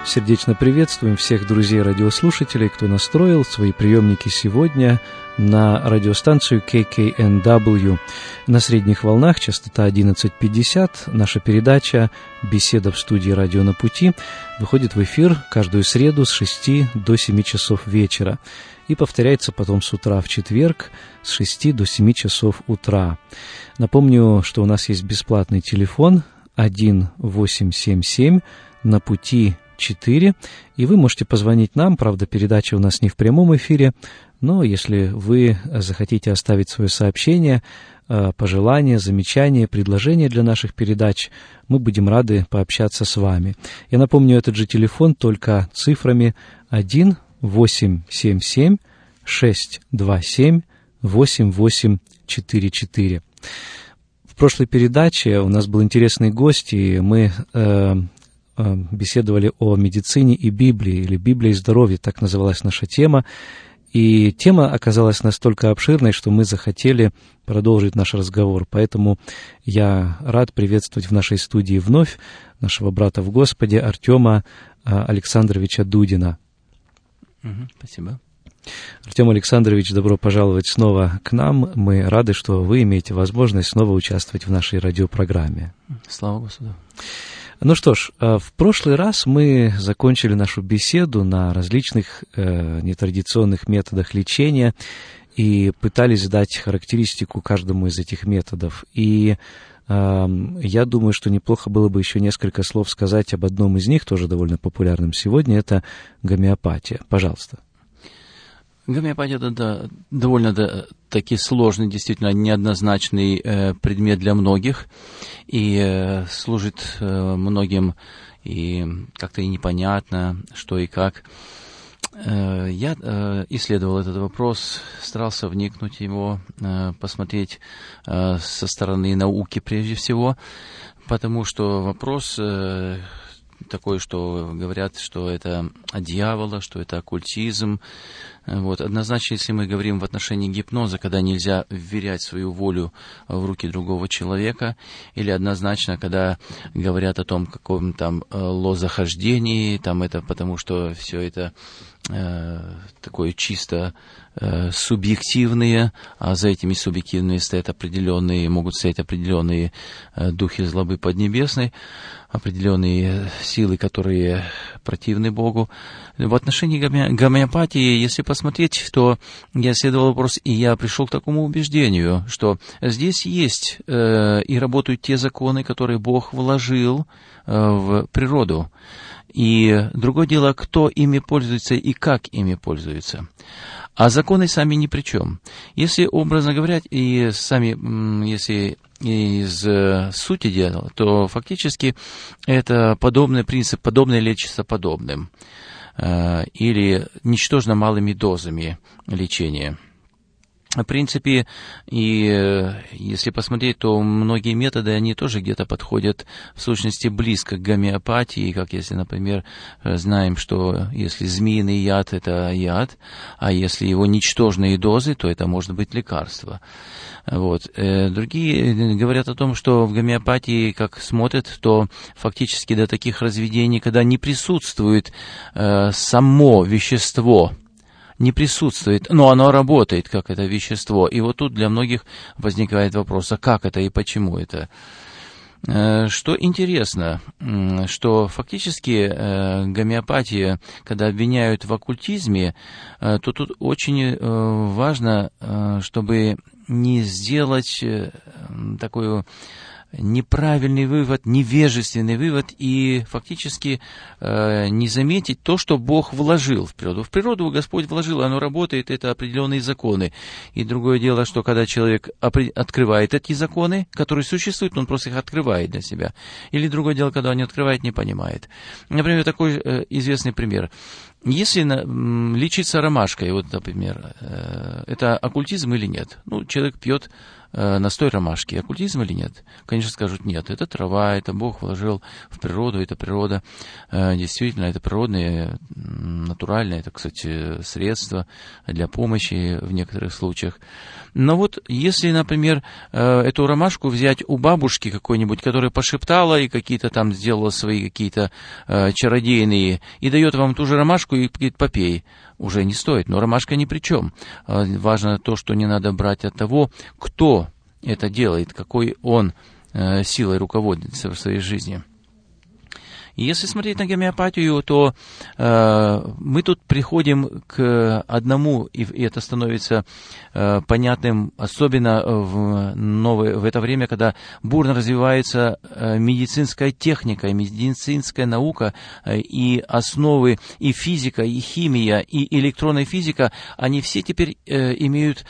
Сердечно приветствуем всех друзей-радиослушателей, кто настроил свои приемники сегодня на радиостанцию KKNW. На средних волнах, частота 1150, наша передача «Беседа в студии «Радио на пути» выходит в эфир каждую среду с 6 до 7 часов вечера и повторяется потом с утра в четверг с 6 до 7 часов утра. Напомню, что у нас есть бесплатный телефон 1877 на пути 4, и вы можете позвонить нам, правда, передача у нас не в прямом эфире, но если вы захотите оставить свое сообщение, пожелания, замечания, предложения для наших передач, мы будем рады пообщаться с вами. Я напомню, этот же телефон, только цифрами 1877 627 8844. В прошлой передаче у нас был интересный гость, и мы беседовали о медицине и Библии, или Библия и здоровье, так называлась наша тема. И тема оказалась настолько обширной, что мы захотели продолжить наш разговор. Поэтому я рад приветствовать в нашей студии вновь нашего брата в Господе Артема Александровича Дудина. Спасибо. Артем Александрович, добро пожаловать снова к нам. Мы рады, что вы имеете возможность снова участвовать в нашей радиопрограмме. Слава Господу. Ну что ж, в прошлый раз мы закончили нашу беседу на различных нетрадиционных методах лечения и пытались дать характеристику каждому из этих методов. И я думаю, что неплохо было бы еще несколько слов сказать об одном из них, тоже довольно популярном сегодня, это гомеопатия. Пожалуйста. Гомеопатия — это довольно-таки сложный, действительно неоднозначный предмет для многих, и служит многим и как-то и непонятно, что и как. Я исследовал этот вопрос, старался вникнуть в него, посмотреть со стороны науки прежде всего, потому что вопрос такой, что говорят, что это от дьявола, что это оккультизм. Вот. Однозначно, если мы говорим в отношении гипноза, когда нельзя вверять свою волю в руки другого человека, или однозначно, когда говорят о том, каком там лозохождении, там это потому, что все это такое чисто субъективные, а за этими субъективными могут стоять определенные духи злобы поднебесной, определенные силы, которые противны Богу. В отношении гомеопатии, если посмотреть, то я исследовал вопрос, и я пришел к такому убеждению, что здесь есть и работают те законы, которые Бог вложил в природу. И другое дело, кто ими пользуется и как ими пользуется. А законы сами ни при чем. Если, образно говоря, если из сути дела, то фактически это подобный принцип, подобное лечится подобным. Или ничтожно малыми дозами лечения. В принципе, и если посмотреть, то многие методы, они тоже где-то подходят в сущности близко к гомеопатии, как если, например, знаем, что если змеиный яд – это яд, а если его ничтожные дозы, то это может быть лекарство. Вот. Другие говорят о том, что в гомеопатии, как смотрят, то фактически до таких разведений, когда не присутствует само вещество, не присутствует, но оно работает, как это вещество. И вот тут для многих возникает вопрос, а как это и почему это? Что интересно, что фактически гомеопатия, когда обвиняют в оккультизме, то тут очень важно, чтобы не сделать такую неправильный вывод, невежественный вывод и фактически не заметить то, что Бог вложил в природу. В природу Господь вложил, оно работает, это определенные законы. И другое дело, что когда человек открывает эти законы, которые существуют, он просто их открывает для себя. Или другое дело, когда он не открывает, не понимает. Например, такой известный пример. Если лечиться ромашкой, вот, например, это оккультизм или нет? Ну, человек пьет настой ромашки. Оккультизм или нет? Конечно, скажут нет. Это трава, это Бог вложил в природу, это природа. Действительно, это природные, натуральные, это, кстати, средства для помощи в некоторых случаях. Но вот если, например, эту ромашку взять у бабушки какой-нибудь, которая пошептала и какие-то там сделала свои какие-то чародейные, и дает вам ту же ромашку и говорит, попей, уже не стоит. Но ромашка ни при чем. Важно то, что не надо брать от того, кто это делает, какой он силой руководится в своей жизни. И если смотреть на гомеопатию, то мы тут приходим к одному, и это становится понятным, особенно в это время, когда бурно развивается медицинская техника, и медицинская наука, и основы, и физика, и химия, и электронная физика, они все теперь имеют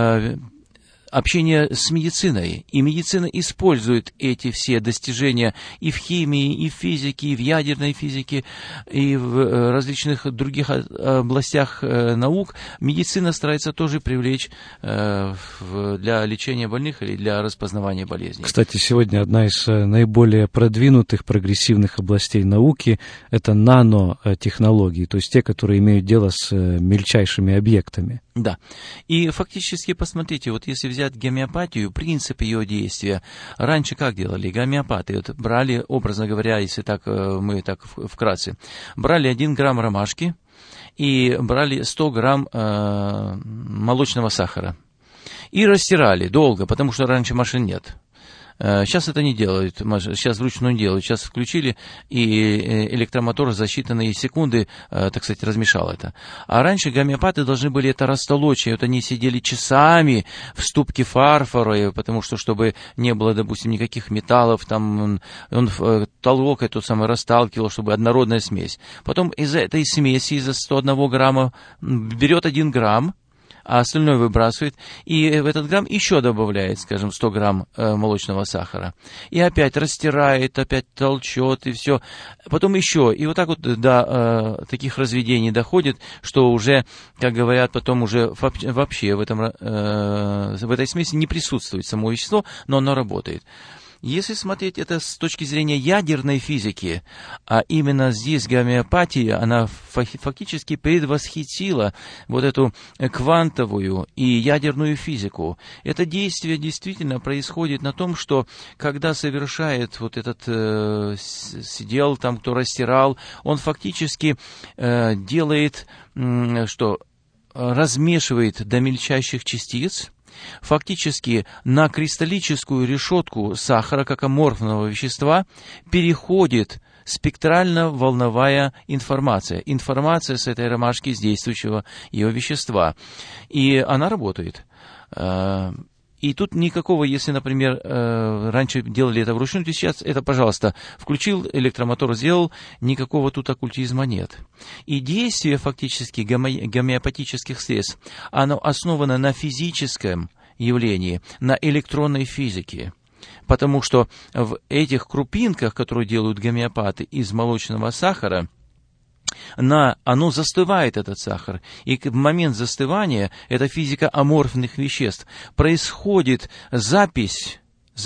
общение с медициной, и медицина использует эти все достижения и в химии, и в физике, и в ядерной физике, и в различных других областях наук. Медицина старается тоже привлечь для лечения больных или для распознавания болезней. Кстати, сегодня одна из наиболее продвинутых, прогрессивных областей науки – это нанотехнологии, то есть те, которые имеют дело с мельчайшими объектами. Да. И фактически, посмотрите, вот если взять гомеопатию, принцип ее действия, раньше как делали? Гомеопаты вот брали, образно говоря, если так мы так вкратце, брали 1 грамм ромашки и брали 100 грамм молочного сахара и растирали долго, потому что раньше машин нет. Сейчас это не делают, сейчас вручную делают. Сейчас включили, и электромотор за считанные секунды, так сказать, размешал это. А раньше гомеопаты должны были это растолочь, и вот они сидели часами в ступке фарфора, потому что, чтобы не было, допустим, никаких металлов, там он толок эту самую расталкивал, чтобы однородная смесь. Потом из этой смеси, из 101 грамма, берет 1 грамм, а остальное выбрасывает, и в этот грамм еще добавляет, скажем, 100 грамм молочного сахара. И опять растирает, опять толчет, и все. Потом еще. И вот так вот до таких разведений доходит, что уже, как говорят, потом уже вообще в этой смеси не присутствует само вещество, но оно работает. Если смотреть это с точки зрения ядерной физики, а именно здесь гомеопатия, она фактически предвосхитила вот эту квантовую и ядерную физику. Это действие действительно происходит на том, что когда совершает вот этот сидел там, кто растирал, он фактически делает, что размешивает до мельчайших частиц, фактически на кристаллическую решетку сахара, как аморфного вещества, переходит спектрально-волновая информация. Информация с этой ромашки, с действующего ее вещества. И она работает. И тут никакого, если, например, раньше делали это вручную, то сейчас это, пожалуйста, включил электромотор, сделал, никакого тут оккультизма нет. И действие фактически гомеопатических средств, оно основано на физическом явлении, на электронной физике. Потому что в этих крупинках, которые делают гомеопаты из молочного сахара, оно застывает, этот сахар, и в момент застывания, это физика аморфных веществ, происходит запись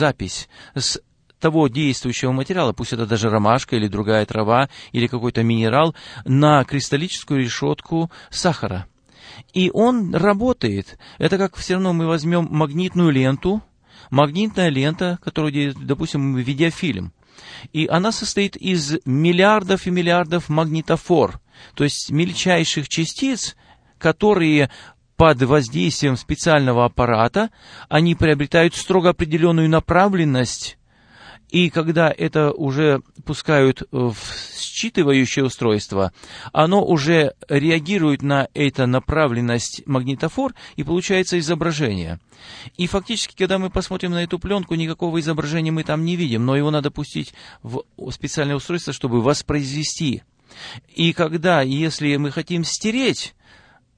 с того действующего материала, пусть это даже ромашка или другая трава, или какой-то минерал, на кристаллическую решетку сахара. И он работает. Это как все равно мы возьмем магнитную ленту, магнитная лента, которую, допустим, видеофильм, и она состоит из миллиардов и миллиардов магнитофор, то есть мельчайших частиц, которые под воздействием специального аппарата, они приобретают строго определенную направленность, и когда это уже пускают в считывающее устройство, оно уже реагирует на эту направленность магнитофор, и получается изображение. И фактически, когда мы посмотрим на эту пленку, никакого изображения мы там не видим, но его надо пустить в специальное устройство, чтобы воспроизвести. И если мы хотим стереть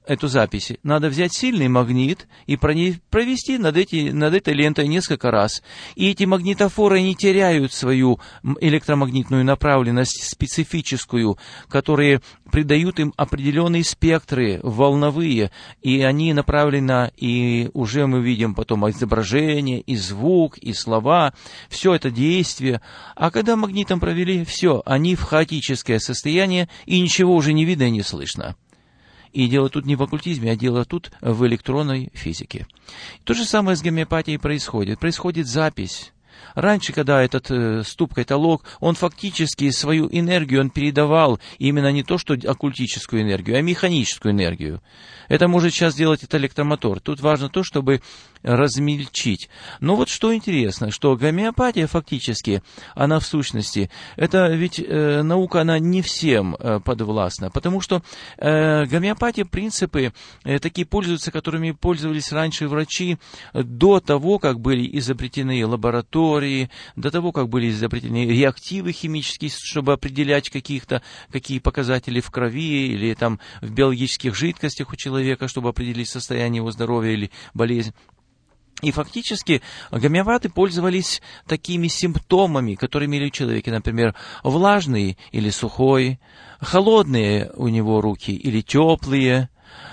эту запись, надо взять сильный магнит и провести над этой лентой несколько раз. И эти магнитофоры не теряют свою электромагнитную направленность специфическую, которые придают им определенные спектры волновые, и они направлены, и уже мы видим потом изображение, и звук, и слова, все это действие. А когда магнитом провели, все, они в хаотическое состояние, и ничего уже не видно и не слышно. И дело тут не в оккультизме, а дело тут в электронной физике. То же самое с гомеопатией происходит. Происходит запись. Раньше, когда этот ступ-каталог, он фактически свою энергию он передавал именно не то, что оккультическую энергию, а механическую энергию. Это может сейчас делать этот электромотор. Тут важно то, чтобы размельчить. Но вот что интересно, что гомеопатия фактически, она в сущности, это ведь наука, она не всем подвластна, потому что гомеопатия, принципы такие пользуются, которыми пользовались раньше врачи до того, как были изобретены лаборатории, до того, как были изобретены реактивы химические, чтобы определять какие показатели в крови или там в биологических жидкостях у человека, чтобы определить состояние его здоровья или болезнь. И фактически гомеопаты пользовались такими симптомами, которые имели у человека, например, влажный или сухой, холодные у него руки или теплые,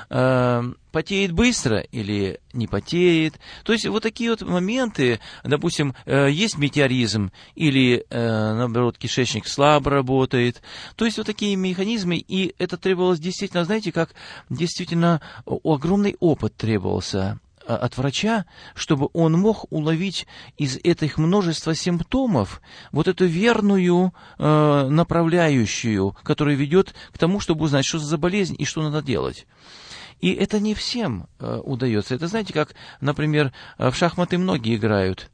потеет быстро или не потеет. То есть вот такие вот моменты, допустим, есть метеоризм или, наоборот, кишечник слабо работает. То есть вот такие механизмы, и это требовалось действительно, знаете, как действительно огромный опыт требовался от врача, чтобы он мог уловить из этих множества симптомов вот эту верную направляющую, которая ведет к тому, чтобы узнать, что за болезнь и что надо делать. И это не всем удается. Это, знаете, как, например, в шахматы многие играют,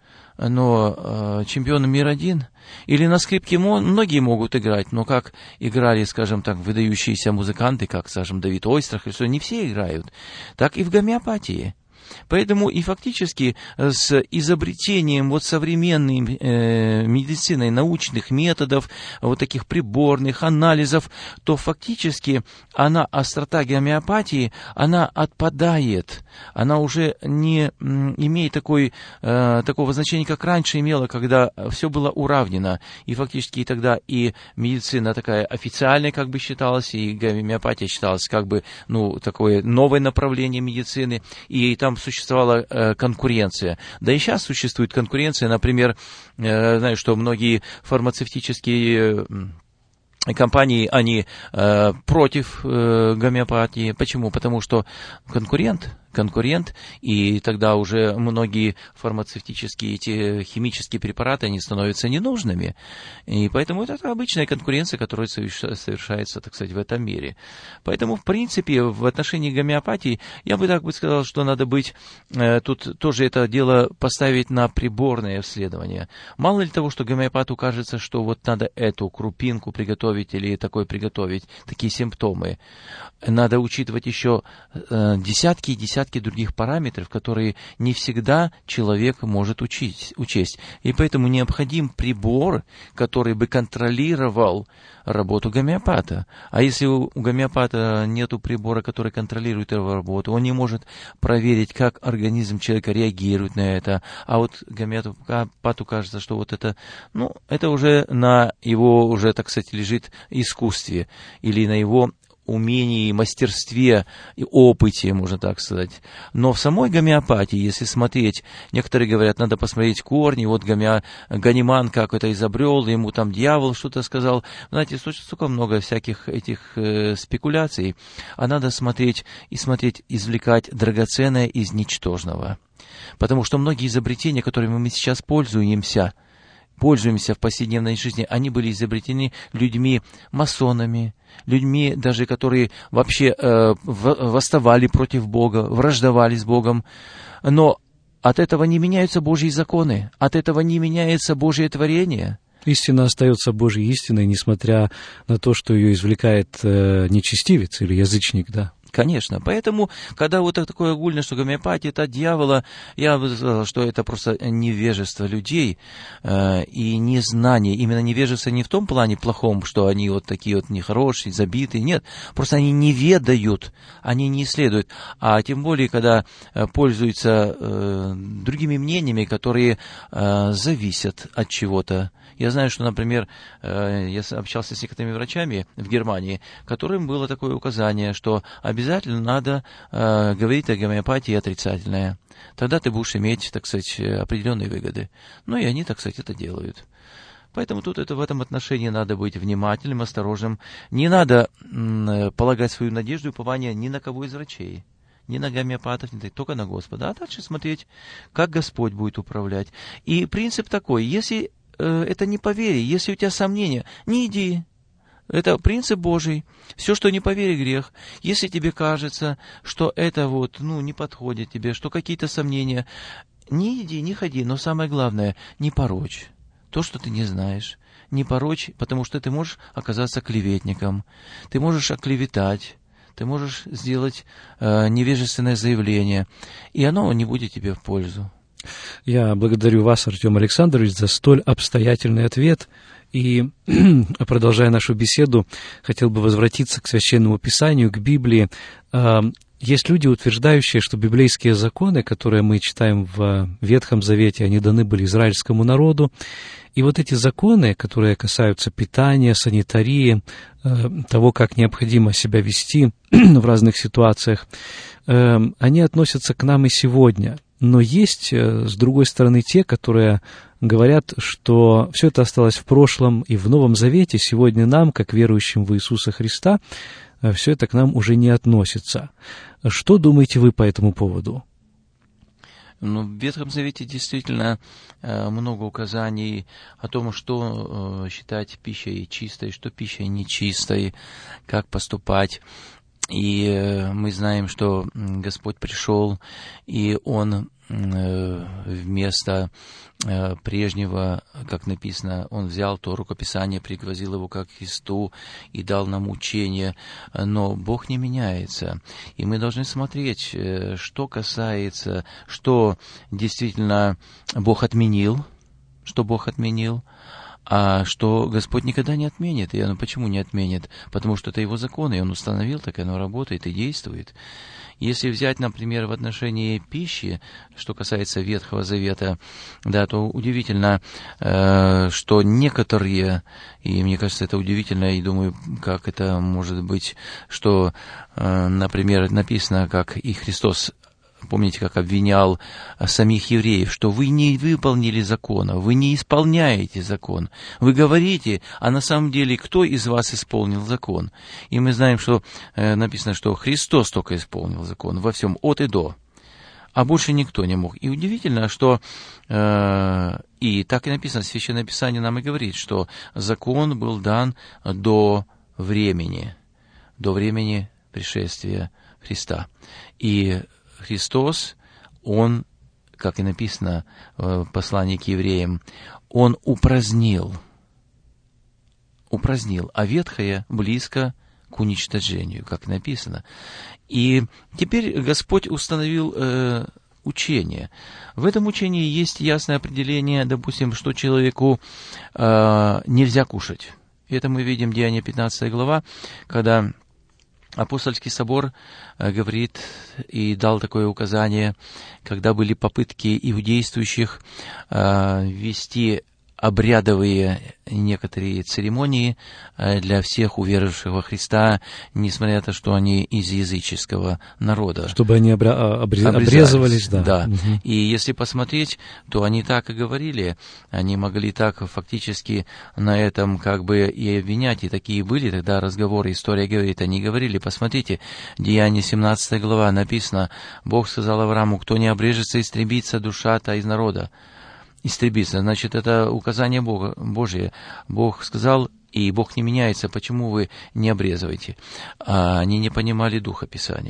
но чемпионы мира один. Или на скрипке многие могут играть, но как играли, скажем так, выдающиеся музыканты, как, скажем, Давид Ойстрах, и все, не все играют. Так и в гомеопатии. Поэтому и фактически с изобретением вот современной медицины, научных методов, вот таких приборных анализов, то фактически острота гомеопатии, она отпадает. Она уже не имеет такого значения, как раньше имела, когда все было уравнено. И фактически тогда и медицина такая официальная как бы считалась, и гомеопатия считалась как бы, такое новое направление медицины, и там существовала конкуренция. Да и сейчас существует конкуренция. Например, знаю, что многие фармацевтические компании, они против гомеопатии. Почему? Потому что конкурент, и тогда уже многие фармацевтические, эти химические препараты, они становятся ненужными. И поэтому это обычная конкуренция, которая совершается, так сказать, в этом мире. Поэтому, в принципе, в отношении гомеопатии, я бы так сказал, что надо быть, тут тоже это дело поставить на приборное исследование. Мало ли того, что гомеопату кажется, что вот надо эту крупинку приготовить или приготовить, такие симптомы. Надо учитывать еще десятки и десятки других параметров, которые не всегда человек может учесть. И поэтому необходим прибор, который бы контролировал работу гомеопата. А если у гомеопата нету прибора, который контролирует его работу, он не может проверить, как организм человека реагирует на это. А вот гомеопату кажется, что вот это, это уже на его, уже, так сказать, лежит искусстве или на его умении, мастерстве и опыте, можно так сказать. Но в самой гомеопатии, если смотреть, некоторые говорят, надо посмотреть корни, вот Ганиман как это изобрел, ему там дьявол что-то сказал. Знаете, столько много всяких этих спекуляций, а надо смотреть, извлекать драгоценное из ничтожного. Потому что многие изобретения, которыми мы сейчас пользуемся в повседневной жизни, они были изобретены людьми-масонами, людьми даже, которые вообще восставали против Бога, враждовали с Богом. Но от этого не меняются Божьи законы, от этого не меняется Божье творение. Истина остается Божьей истиной, несмотря на то, что ее извлекает нечестивец или язычник, да? Конечно. Поэтому, когда вот такое огульное, что гомеопатия это от дьявола, я бы сказал, что это просто невежество людей и незнание. Именно невежество не в том плане плохом, что они вот такие вот нехорошие, забитые. Нет, просто они не ведают, они не исследуют. А тем более, когда пользуются другими мнениями, которые зависят от чего-то. Я знаю, что, например, я общался с некоторыми врачами в Германии, которым было такое указание, что обязательно надо говорить о гомеопатии отрицательное. Тогда ты будешь иметь, так сказать, определенные выгоды. Ну и они, так сказать, это делают. Поэтому тут в этом отношении надо быть внимательным, осторожным. Не надо полагать свою надежду и упование ни на кого из врачей. Ни на гомеопатов, только на Господа. А дальше смотреть, как Господь будет управлять. И принцип такой, если это не по вере, если у тебя сомнения, не иди. Это принцип Божий. Все, что не по вере, грех. Если тебе кажется, что это не подходит тебе, что какие-то сомнения, не иди, не ходи. Но самое главное, не порочь то, что ты не знаешь. Не порочь, потому что ты можешь оказаться клеветником. Ты можешь оклеветать. Ты можешь сделать невежественное заявление. И оно не будет тебе в пользу. Я благодарю вас, Артем Александрович, за столь обстоятельный ответ. И, продолжая нашу беседу, хотел бы возвратиться к Священному Писанию, к Библии. Есть люди, утверждающие, что библейские законы, которые мы читаем в Ветхом Завете, они даны были израильскому народу. И вот эти законы, которые касаются питания, санитарии, того, как необходимо себя вести в разных ситуациях, они относятся к нам и сегодня. Но есть, с другой стороны, те, которые говорят, что все это осталось в прошлом, и в Новом Завете сегодня нам, как верующим в Иисуса Христа, все это к нам уже не относится. Что думаете вы по этому поводу? В Ветхом Завете действительно много указаний о том, что считать пищей чистой, что пищей нечистой, как поступать. И мы знаем, что Господь пришел, и Он вместо прежнего, как написано, Он взял то рукописание, пригвоздил его как Христу и дал нам учение. Но Бог не меняется. И мы должны смотреть, что касается, что действительно Бог отменил, а что Господь никогда не отменит. И почему не отменит? Потому что это Его закон, и Он установил, так оно работает и действует. Если взять, например, в отношении пищи, что касается Ветхого Завета, да, то удивительно, что некоторые, и мне кажется, это удивительно, и думаю, как это может быть, что, например, написано, как и Христос, помните, как обвинял самих евреев, что вы не выполнили закона, вы не исполняете закон. Вы говорите, а на самом деле кто из вас исполнил закон? И мы знаем, что написано, что Христос только исполнил закон во всем, от и до. А больше никто не мог. И удивительно, что и так и написано, Священное Писание нам и говорит, что закон был дан до времени пришествия Христа. И Христос, Он, как и написано в послании к евреям, Он упразднил, а ветхое близко к уничтожению, как написано. И теперь Господь установил учение. В этом учении есть ясное определение, допустим, что человеку нельзя кушать. Это мы видим в Деяния 15 глава, когда Апостольский собор говорит и дал такое указание, когда были попытки иудействующих ввести обрядовые некоторые церемонии для всех уверовавших во Христа, несмотря на то, что они из языческого народа. Чтобы они обрезывались, да. Да. Угу. И если посмотреть, то они так и говорили, они могли так фактически на этом как бы и обвинять, и такие были тогда разговоры, история говорит, они говорили, посмотрите, Деяния 17 глава написано, Бог сказал Аврааму, кто не обрежется, истребится душа-то из народа. Истребиться, значит, это указание Бога, Божие. Бог сказал, и Бог не меняется, почему вы не обрезываете? Они не понимали духа Писания.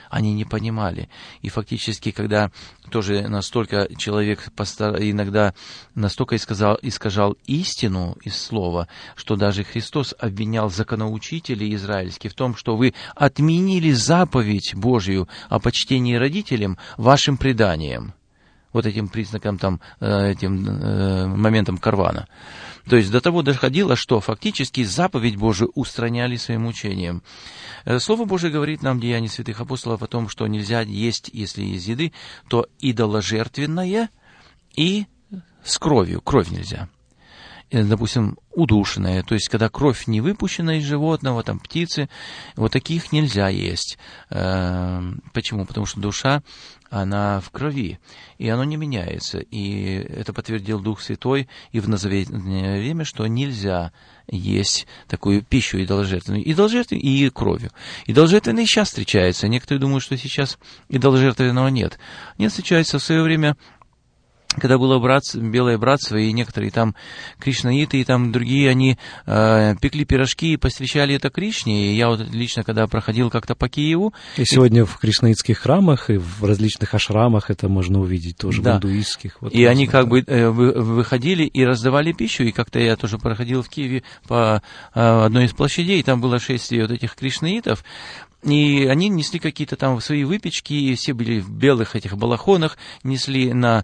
Они не понимали. И фактически, когда тоже настолько человек иногда настолько искажал истину из слова, что даже Христос обвинял законоучителей израильских в том, что вы отменили заповедь Божию о почтении родителям вашим преданием. Вот этим признаком, этим моментом Корбана. То есть до того доходило, что фактически заповедь Божию устраняли своим учением. Слово Божие говорит нам в Деянии святых апостолов о том, что нельзя есть, если есть еды, то идоложертвенное и с кровью. Кровь нельзя. Допустим, удушенная, то есть когда кровь не выпущена из животного, там птицы, вот таких нельзя есть. Почему? Потому что душа, она в крови, и оно не меняется. И это подтвердил Дух Святой и в назаветное время, что нельзя есть такую пищу идоложертвенную. Идоложертвенную и кровью. Идоложертвенный сейчас встречается. Некоторые думают, что сейчас идоложертвенного нет. Нет, встречается в свое время, когда было белое братство, и некоторые там кришнаиты, и там другие, они пекли пирожки и посвящали это Кришне. И я вот лично, когда проходил как-то по Киеву... И сегодня в кришнаитских храмах и в различных ашрамах это можно увидеть тоже, да, в индуистских. Вот, и они как бы выходили и раздавали пищу, и как-то я тоже проходил в Киеве по одной из площадей, там было шествие вот этих кришнаитов, и они несли какие-то там свои выпечки, и все были в белых этих балахонах, несли на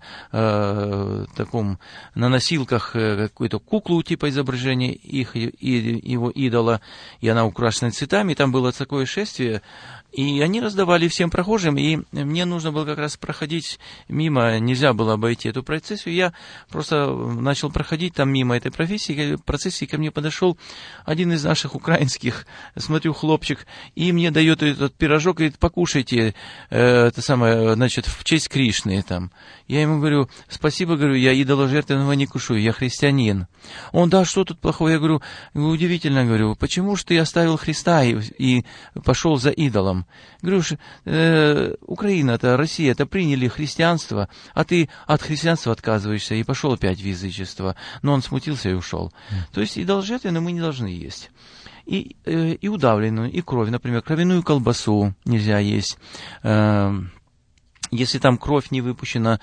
носилках какую-то куклу типа изображения его идола, и она украшена цветами, там было такое шествие, и они раздавали всем прохожим, и мне нужно было как раз проходить мимо, нельзя было обойти эту процессию, я просто начал проходить там мимо этой процессии, ко мне подошел один из наших украинских, смотрю, хлопчик, и мне дает этот пирожок, и говорит, покушайте, значит, в честь Кришны там. Я ему говорю, спасибо, говорю, я идоложертвенного не кушаю, я христианин. Он, да, что тут плохого? Я говорю, удивительно, говорю, почему же ты оставил Христа и пошел за идолом? Говорю, Украина-то, Россия-то приняли христианство, а ты от христианства отказываешься и пошел опять в язычество. Но он смутился и ушел. То есть идоложертвенное мы не должны есть. И удавленную, и кровь, например, кровяную колбасу нельзя есть. Если там кровь не выпущена,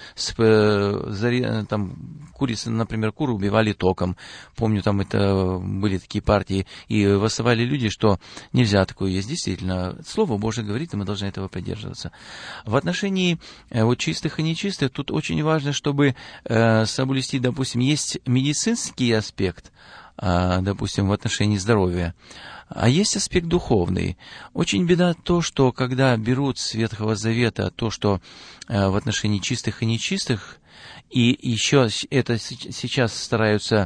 там курицы, например, куры убивали током. Помню, там это были такие партии, и восставали люди, что нельзя такое есть. Действительно, Слово Божие говорит, и мы должны этого придерживаться. В отношении вот чистых и нечистых, тут очень важно, чтобы соблюсти, допустим, есть медицинский аспект, допустим, в отношении здоровья. А есть аспект духовный. Очень беда то, что когда берут с Ветхого Завета то, что в отношении чистых и нечистых, и еще это сейчас стараются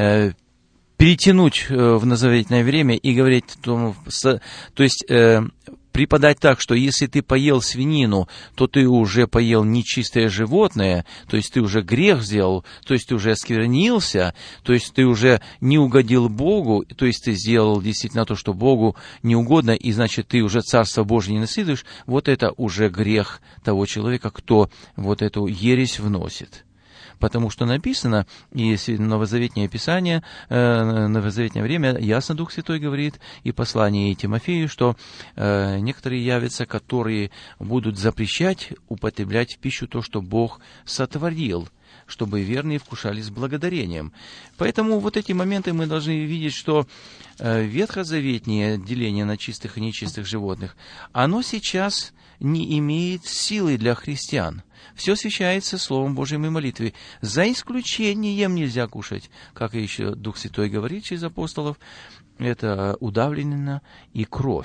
перетянуть в назаветное время и говорить, то есть преподать так, что если ты поел свинину, то ты уже поел нечистое животное, то есть ты уже грех сделал, то есть ты уже осквернился, то есть ты уже не угодил Богу, то есть ты сделал действительно то, что Богу не угодно, и значит ты уже Царство Божие не наследуешь, вот это уже грех того человека, кто вот эту ересь вносит. Потому что написано, и новозаветное Писание, новозаветное время, ясно Дух Святой говорит, и послание Тимофею, что некоторые явятся, которые будут запрещать употреблять в пищу то, что Бог сотворил, чтобы верные вкушали с благодарением. Поэтому вот эти моменты мы должны видеть, что ветхозаветнее деление на чистых и нечистых животных, оно сейчас не имеет силы для христиан. Все освящается Словом Божьим и молитвой. За исключением нельзя кушать, как еще Дух Святой говорит через апостолов, это удавлено и кровь.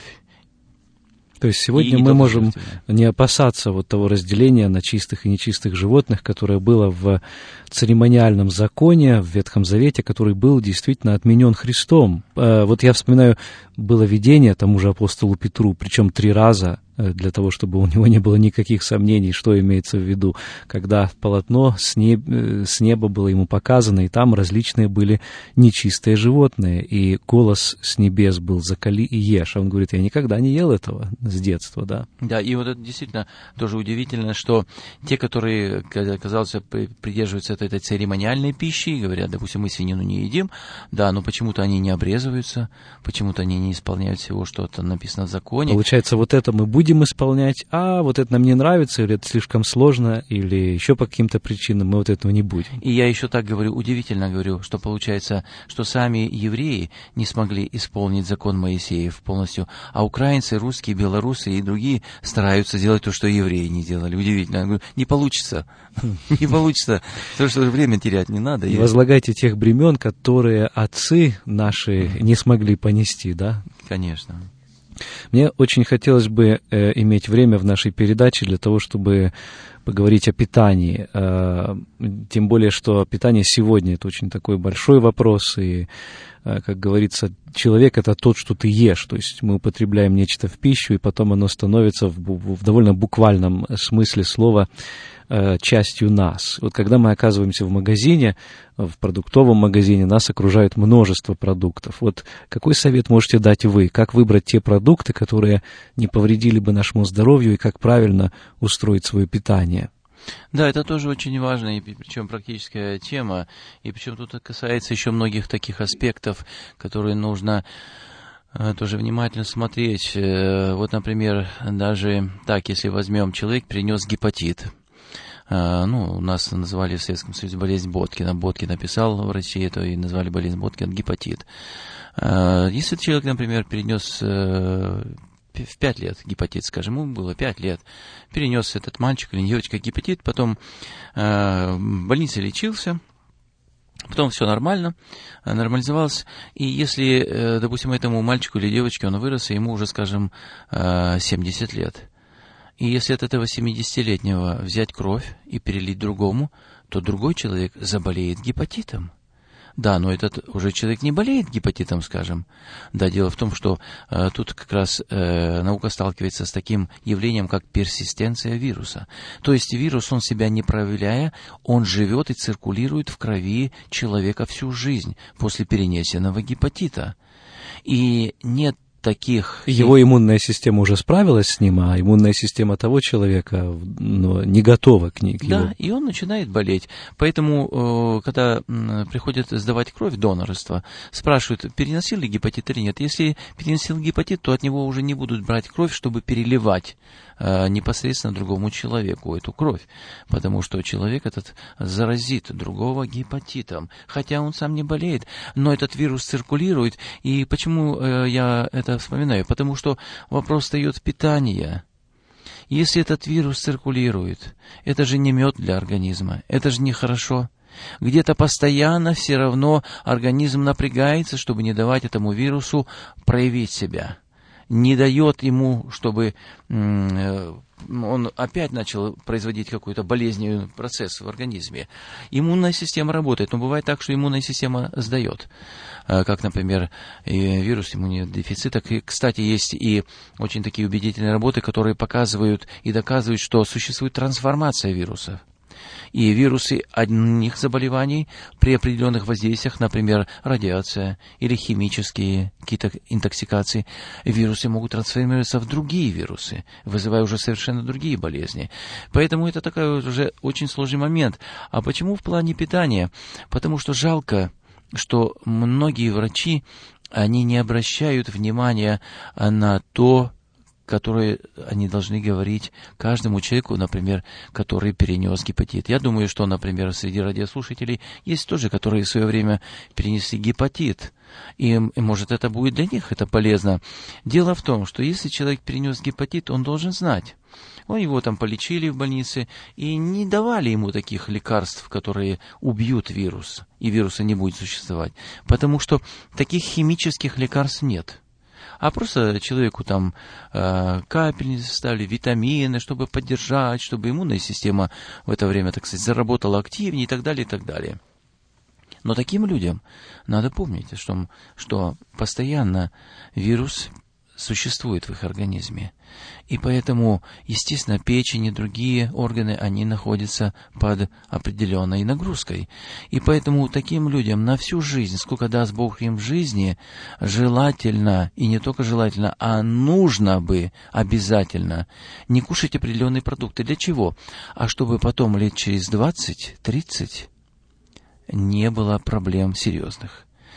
То есть сегодня мы можем не опасаться вот того разделения на чистых и нечистых животных, которое было в церемониальном законе, в Ветхом Завете, который был действительно отменен Христом. Вот я вспоминаю, было видение тому же апостолу Петру, причем 3 раза, для того, чтобы у него не было никаких сомнений, что имеется в виду, когда полотно с неба было ему показано, и там различные были нечистые животные, и голос с небес был «закали и ешь». А он говорит, я никогда не ел этого с детства, да. Да, и вот это действительно тоже удивительно, что те, которые, казалось, придерживаются этой церемониальной пищи, говорят, допустим, мы свинину не едим, да, но почему-то они не обрезываются, почему-то они не исполняют всего, что там написано в законе. Получается, вот это мы будем будем исполнять, а вот это нам не нравится, или это слишком сложно, или еще по каким-то причинам мы вот этого не будем. И я еще так говорю, удивительно говорю, что получается, что сами евреи не смогли исполнить закон Моисеев полностью, а украинцы, русские, белорусы и другие стараются делать то, что евреи не делали. Удивительно. Я говорю, не получится. Не получится. Потому что время терять не надо. Не возлагайте тех бремен, которые отцы наши не смогли понести, да? Конечно. Мне очень хотелось бы иметь время в нашей передаче для того, чтобы поговорить о питании. Тем более, что питание сегодня — это очень такой большой вопрос, и, как говорится, человек — это тот, что ты ешь. То есть мы употребляем нечто в пищу, и потом оно становится в довольно буквальном смысле слова частью нас. Вот когда мы оказываемся в магазине, в продуктовом магазине, нас окружает множество продуктов. Вот какой совет можете дать вы? Как выбрать те продукты, которые не повредили бы нашему здоровью, и как правильно устроить свое питание? Да, это тоже очень важная, и причем практическая тема, и причем тут касается еще многих таких аспектов, которые нужно тоже внимательно смотреть. Вот, например, даже так, если возьмем, человек принес гепатит. У нас называли в Советском Союзе болезнь Боткина. Боткин написал в России это, и назвали болезнь Боткина гепатит. Если человек, например, перенес в 5 лет гепатит, скажем, ему было 5 лет, перенес этот мальчик или девочка гепатит, потом в больнице лечился, потом все нормально, нормализовалось, и если, допустим, этому мальчику или девочке он вырос, и ему уже, скажем, 70 лет, и если от этого 70-летнего взять кровь и перелить другому, то другой человек заболеет гепатитом. Да, но этот уже человек не болеет гепатитом, скажем. Да, дело в том, что тут как раз наука сталкивается с таким явлением, как персистенция вируса. То есть вирус, он себя не проявляя, он живет и циркулирует в крови человека всю жизнь после перенесенного гепатита. И нет таких... Его иммунная система уже справилась с ним, а иммунная система того человека не готова к ней. Да, и он начинает болеть. Поэтому, когда приходят сдавать кровь, донорство, спрашивают, переносил ли гепатит или нет. Если переносил гепатит, то от него уже не будут брать кровь, чтобы переливать непосредственно другому человеку эту кровь, потому что человек этот заразит другого гепатитом, хотя он сам не болеет, но этот вирус циркулирует. И почему я это вспоминаю? Потому что вопрос встает питания. Если этот вирус циркулирует, это же не мед для организма, это же нехорошо. Где-то постоянно все равно организм напрягается, чтобы не давать этому вирусу проявить себя. Не дает ему, чтобы он опять начал производить какой-то болезненный процесс в организме. Иммунная система работает, но бывает так, что иммунная система сдает. Как, например, вирус иммунодефицита. Кстати, есть и очень такие убедительные работы, которые показывают и доказывают, что существует трансформация вирусов. И вирусы одних заболеваний при определенных воздействиях, например, радиация или химические какие-то интоксикации, вирусы могут трансформироваться в другие вирусы, вызывая уже совершенно другие болезни. Поэтому это такой уже очень сложный момент. А почему в плане питания? Потому что жалко, что многие врачи, они не обращают внимания на то, которые они должны говорить каждому человеку, например, который перенес гепатит. Я думаю, что, например, среди радиослушателей есть тоже, которые в свое время перенесли гепатит. И, может, это будет для них это полезно. Дело в том, что если человек перенес гепатит, он должен знать. Его там полечили в больнице и не давали ему таких лекарств, которые убьют вирус, и вируса не будет существовать. Потому что таких химических лекарств нет. А просто человеку там капельницы ставили, витамины, чтобы поддержать, чтобы иммунная система в это время, так сказать, заработала активнее и так далее, и так далее. Но таким людям надо помнить, что постоянно вирус существует в их организме. И поэтому, естественно, печень и другие органы, они находятся под определенной нагрузкой. И поэтому таким людям на всю жизнь, сколько даст Бог им в жизни, желательно, и не только желательно, а нужно бы обязательно не кушать определенные продукты. Для чего? А чтобы потом лет через 20-30 не было проблем серьезных.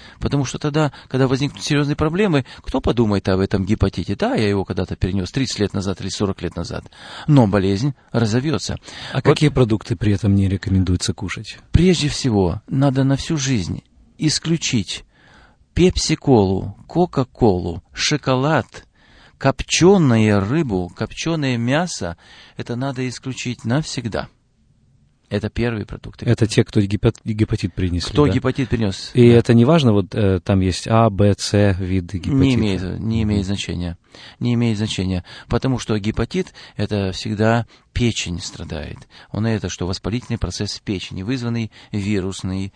Потому что тогда, когда возникнут серьезные проблемы, кто подумает об этом гепатите? Да, я его когда-то перенес 30 лет назад или 40 лет назад. Но болезнь разовьется. А какие продукты при этом не рекомендуется кушать? Прежде всего, надо на всю жизнь исключить пепси-колу, кока-колу, шоколад, копченую рыбу, копченое мясо. Это надо исключить навсегда. Это первые продукты. Это те, кто гепатит принесли, Кто да? гепатит принес. И это не важно, вот там есть А, Б, С виды гепатита? Не имеет значения. Не имеет значения. Потому что гепатит, это всегда печень страдает. Это что? Воспалительный процесс в печени, вызванный вирусным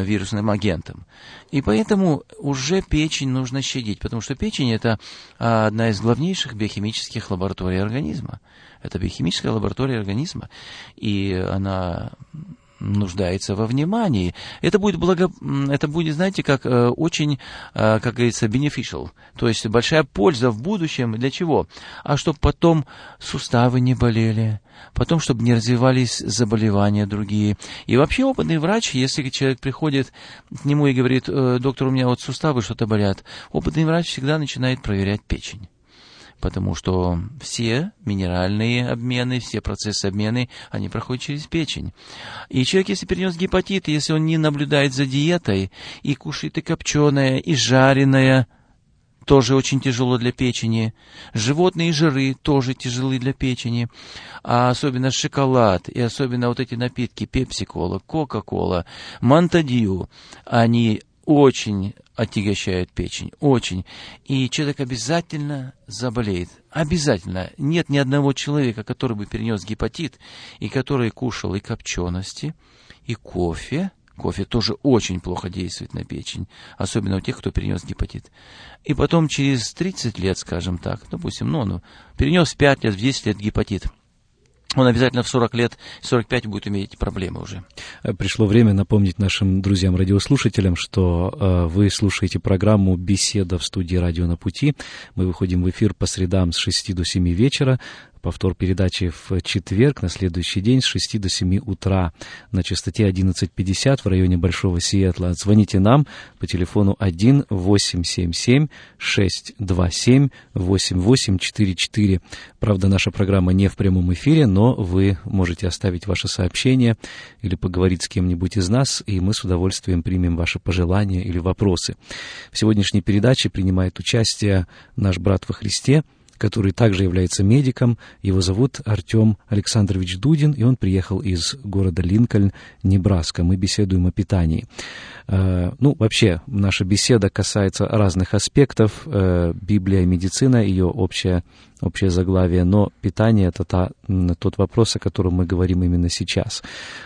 агентом. И поэтому уже печень нужно щадить, потому что печень – это одна из главнейших биохимических лабораторий организма. Это биохимическая лаборатория организма, и она нуждается во внимании. Это будет, знаете, как очень, как говорится, beneficial. То есть большая польза в будущем. Для чего? А чтобы потом суставы не болели, потом, чтобы не развивались заболевания другие. И вообще опытный врач, если человек приходит к нему и говорит: доктор, у меня вот суставы что-то болят, опытный врач всегда начинает проверять печень. Потому что все минеральные обмены, все процессы обмена, они проходят через печень. И человек, если перенес гепатит, если он не наблюдает за диетой, и кушает и копченое, и жареное, тоже очень тяжело для печени. Животные жиры тоже тяжелы для печени. А особенно шоколад, и особенно вот эти напитки, пепси-кола, кока-кола, монтадью, они очень отягощают печень, очень. И человек обязательно заболеет. Обязательно. Нет ни одного человека, который бы перенес гепатит, и который кушал и копчености, и кофе. Кофе тоже очень плохо действует на печень, особенно у тех, кто перенес гепатит. И потом через 30 лет, скажем так, допустим, он перенес в 5 лет, в 10 лет гепатит. Он обязательно в 40 лет, 45 будет иметь проблемы уже. Пришло время напомнить нашим друзьям-радиослушателям, что вы слушаете программу «Беседа» в студии «Радио на пути». Мы выходим в эфир по средам с 6 до 7 вечера, повтор передачи в четверг, на следующий день с 6 до 7 утра на частоте 1150 в районе Большого Сиэтла. Звоните нам по телефону 1-877-627-8844. Правда, наша программа не в прямом эфире, но вы можете оставить ваше сообщение или поговорить с кем-нибудь из нас, и мы с удовольствием примем ваши пожелания или вопросы. В сегодняшней передаче принимает участие наш брат во Христе, который также является медиком. Его зовут Артем Александрович Дудин, и он приехал из города Линкольн, Небраска. Мы беседуем о питании. Вообще, наша беседа касается разных аспектов. Библия и медицина, ее общее заглавие, но питание — это тот вопрос, о котором мы говорим именно сейчас.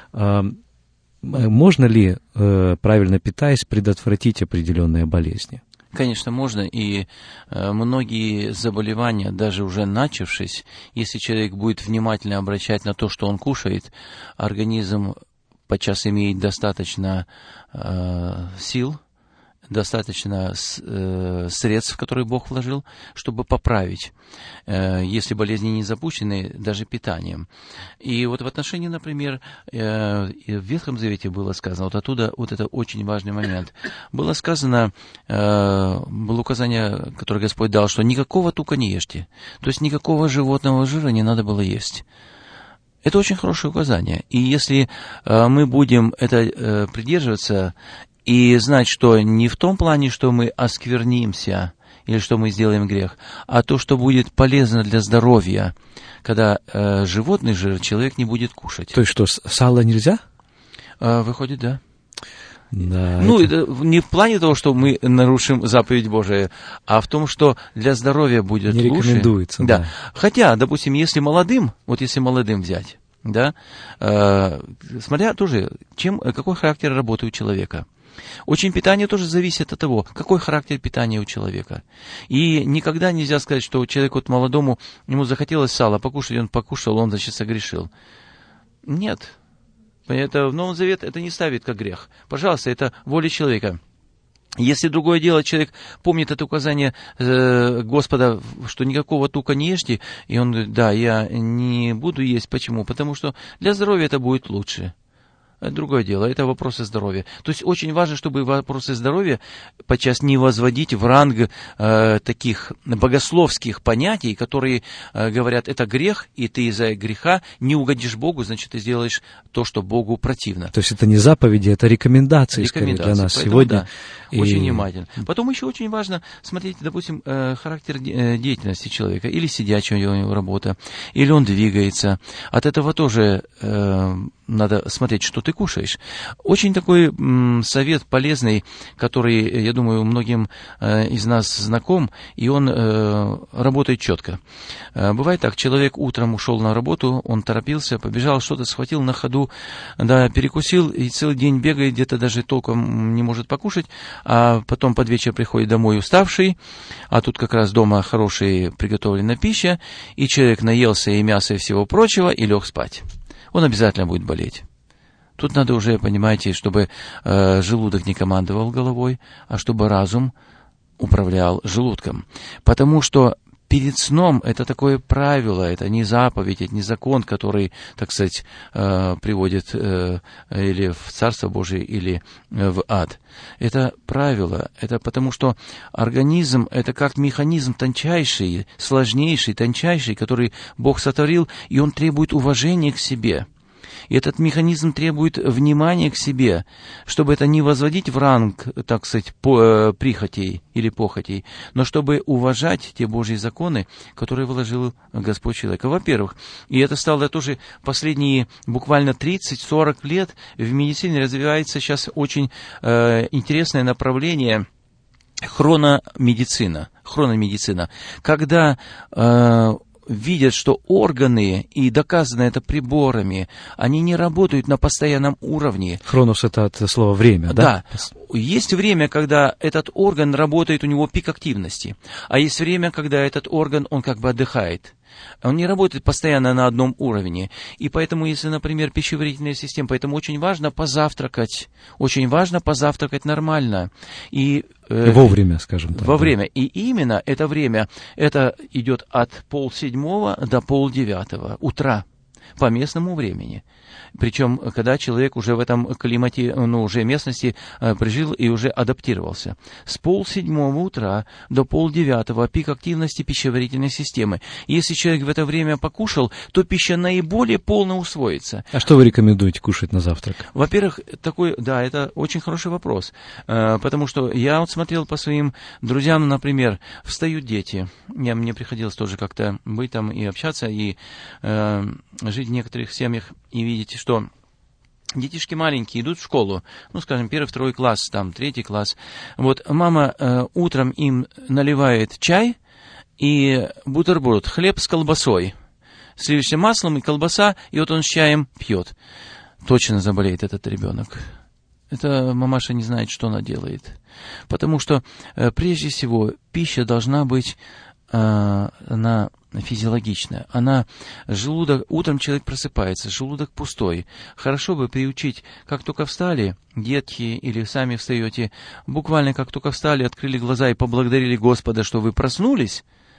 Можно ли, правильно питаясь, предотвратить определенные болезни? Конечно, можно, и многие заболевания, даже уже начавшись, если человек будет внимательно обращать на то, что он кушает, организм подчас имеет достаточно сил, достаточно средств, которые Бог вложил, чтобы поправить, если болезни не запущены, даже питанием. И вот в отношении, например, в Ветхом Завете было сказано, вот оттуда вот это очень важный момент, было сказано, было указание, которое Господь дал, что никакого тука не ешьте, то есть никакого животного жира не надо было есть. Это очень хорошее указание. И если мы будем это придерживаться и знать, что не в том плане, что мы осквернимся или что мы сделаем грех, а то, что будет полезно для здоровья, когда животный жир человек не будет кушать. То есть что, сало нельзя? Выходит, да. Да, это не в плане того, что мы нарушим заповедь Божию, а в том, что для здоровья будет не лучше. Рекомендуется, да. Хотя, допустим, если молодым взять, да, смотря тоже, какой характер работы у человека. Очень питание тоже зависит от того, какой характер питания у человека. И никогда нельзя сказать, что человеку вот молодому, ему захотелось сала покушать, он покушал, он, значит, согрешил. Нет. Это в Новом Завете это не ставит как грех. Пожалуйста, это воля человека. Если другое дело, человек помнит это указание Господа, что никакого тука не ешьте, и он говорит: да, я не буду есть. Почему? Потому что для здоровья это будет лучше. это другое дело, это вопросы здоровья. То есть очень важно, чтобы вопросы здоровья подчас не возводить в ранг таких богословских понятий, которые говорят, это грех, и ты из-за греха не угодишь Богу, значит, ты сделаешь то, что Богу противно. То есть это не заповеди, это рекомендации скорее для нас сегодня. Да, очень внимательно. Потом еще очень важно смотреть, допустим, характер деятельности человека, или сидячая у него работа, или он двигается. От этого тоже надо смотреть, что ты кушаешь. Очень такой совет полезный, который, я думаю, многим из нас знаком, и он работает четко. Бывает так, человек утром ушел на работу, он торопился, побежал, что-то схватил на ходу, да, перекусил, и целый день бегает, где-то даже толком не может покушать, а потом под вечер приходит домой уставший, а тут как раз дома хорошая приготовленная пища, и человек наелся и мяса, и всего прочего, и лег спать. Он обязательно будет болеть. Тут надо уже, понимаете, чтобы желудок не командовал головой, а чтобы разум управлял желудком. Потому что перед сном это такое правило, это не заповедь, это не закон, который, так сказать, приводит или в Царство Божие, или в ад. Это правило, это потому что организм, это как механизм тончайший, сложнейший, тончайший, который Бог сотворил, и он требует уважения к себе. И этот механизм требует внимания к себе, чтобы это не возводить в ранг, так сказать, прихотей или похотей, но чтобы уважать те Божьи законы, которые вложил Господь человека. Во-первых, и это стало тоже последние буквально 30-40 лет в медицине развивается сейчас очень интересное направление хрономедицина, когда видят, что органы, и доказано это приборами, они не работают на постоянном уровне. Хронос — это от слова «время», да? Да. Есть время, когда этот орган работает, у него пик активности, а есть время, когда этот орган, он как бы отдыхает. Он не работает постоянно на одном уровне. И поэтому, если, например, пищеварительная система, поэтому очень важно позавтракать нормально. И вовремя, скажем так. Вовремя. И именно это время, это идет от 7:30 до 8:30 утра по местному времени. Причем, когда человек уже в этом климате, уже местности прижил и уже адаптировался. С 7:30 утра до 8:30 пик активности пищеварительной системы. Если человек в это время покушал, то пища наиболее полно усвоится. А что вы рекомендуете кушать на завтрак? Во-первых, это очень хороший вопрос. Потому что я вот смотрел по своим друзьям, например, встают дети. Мне приходилось тоже как-то быть там и общаться, и жить в некоторых семьях, и видите, что детишки маленькие идут в школу, скажем, 1-2 класс, 3 класс. Вот мама утром им наливает чай и бутерброд, хлеб с колбасой, сливочным маслом и колбаса, и вот он с чаем пьет. Точно заболеет этот ребенок. Эта мамаша не знает, что она делает. Потому что, прежде всего, пища должна быть она физиологичная. Желудок, утром человек просыпается, желудок пустой. Хорошо бы приучить, как только встали, детки или сами встаете, буквально как только встали, открыли глаза и поблагодарили Господа, что вы проснулись,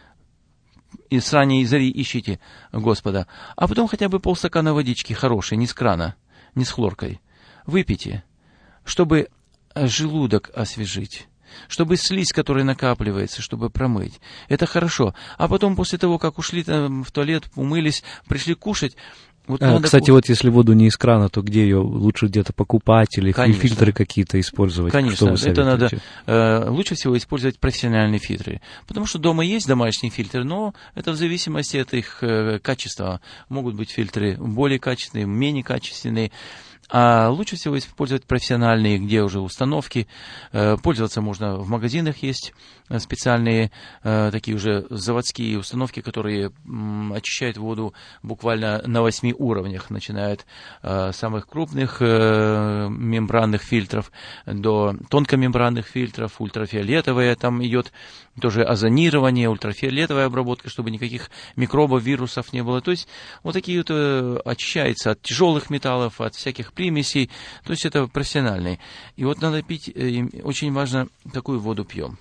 и с ранней зари ищите Господа, а потом хотя бы полстакана водички хорошей, не с крана, не с хлоркой, выпейте, чтобы желудок освежить, чтобы слизь, которая накапливается, чтобы промыть. Это хорошо. А потом, после того, как ушли в туалет, умылись, пришли кушать. Кстати, вот если воду не из крана, то где ее лучше где-то покупать или фильтры какие-то использовать? Конечно, это надо лучше всего использовать профессиональные фильтры. Потому что дома есть домашний фильтр, но это в зависимости от их качества. Могут быть фильтры более качественные, менее качественные. А лучше всего использовать профессиональные, где уже установки. Пользоваться можно в магазинах, есть специальные такие уже заводские установки, которые очищают воду буквально на 8 уровнях, начиная от самых крупных мембранных фильтров до тонкомембранных фильтров, ультрафиолетовая, там идет тоже озонирование, ультрафиолетовая обработка, чтобы никаких микробов, вирусов не было. То есть вот такие вот очищается от тяжелых металлов, от всяких примесей, то есть это профессиональные. И вот надо пить, очень важно, какую воду пьем.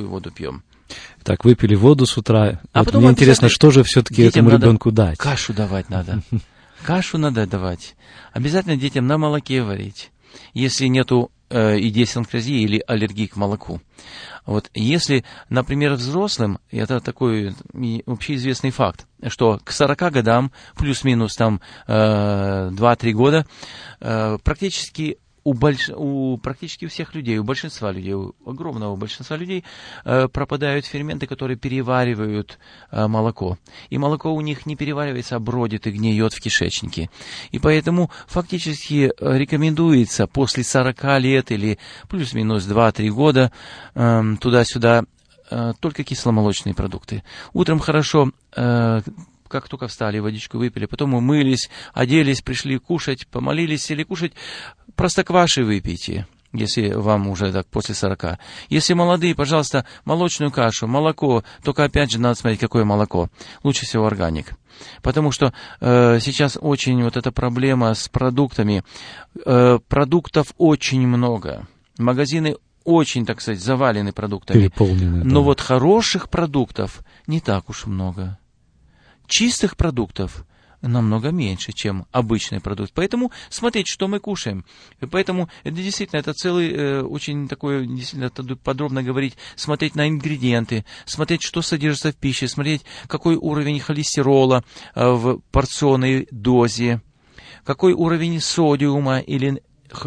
Так, выпили воду с утра. Мне интересно, что же все-таки этому ребенку дать? Кашу давать надо. Кашу надо давать. Обязательно детям на молоке варить. Если нету идиосинкразии или аллергии к молоку. Вот если, например, взрослым, это такой общеизвестный факт, что к 40 годам, плюс-минус там 2-3 года, практически практически у всех людей, у большинства людей, у огромного большинства людей пропадают ферменты, которые переваривают молоко. И молоко у них не переваривается, а бродит и гниет в кишечнике. И поэтому фактически рекомендуется после 40 лет или плюс-минус 2-3 года туда-сюда только кисломолочные продукты. Утром хорошо, как только встали, водичку выпили, потом умылись, оделись, пришли кушать, помолились, сели кушать, простокваши выпейте, если вам уже так после 40. Если молодые, пожалуйста, молочную кашу, молоко, только опять же надо смотреть, какое молоко. Лучше всего органик. Потому что сейчас очень вот эта проблема с продуктами. Продуктов очень много. Магазины очень, так сказать, завалены продуктами. Переполнены. Но да. вот хороших продуктов не так уж много. Чистых продуктов намного меньше, чем обычный продукт. Поэтому смотреть, что мы кушаем. И поэтому это действительно, это целый, очень такой, действительно подробно говорить, смотреть на ингредиенты, смотреть, что содержится в пище, смотреть, какой уровень холестерола в порционной дозе, какой уровень содиума или